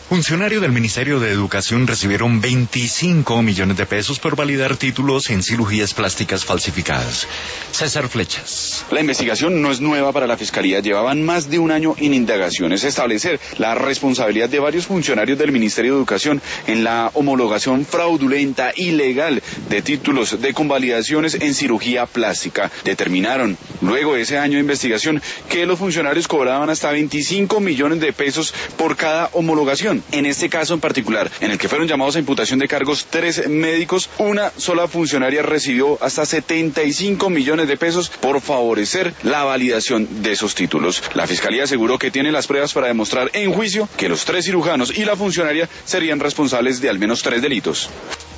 Funcionarios del Ministerio de Educación recibieron 25 millones de pesos por validar títulos en cirugías plásticas falsificadas. César Flechas. La investigación no es nueva para la Fiscalía. Llevaban más de un año en indagaciones. Establecer la responsabilidad de varios funcionarios del Ministerio de Educación en la homologación fraudulenta, ilegal, de títulos de convalidaciones en cirugía plástica. Determinaron, luego de ese año de investigación, que los funcionarios cobraban hasta 25 millones de pesos por cada homologación. En este caso en particular, en el que fueron llamados a imputación de cargos 3 médicos, una sola funcionaria recibió hasta 75 millones de pesos por favorecer la validación de esos títulos. La Fiscalía aseguró que tiene las pruebas para demostrar en juicio que los 3 cirujanos y la funcionaria serían responsables de al menos 3 delitos.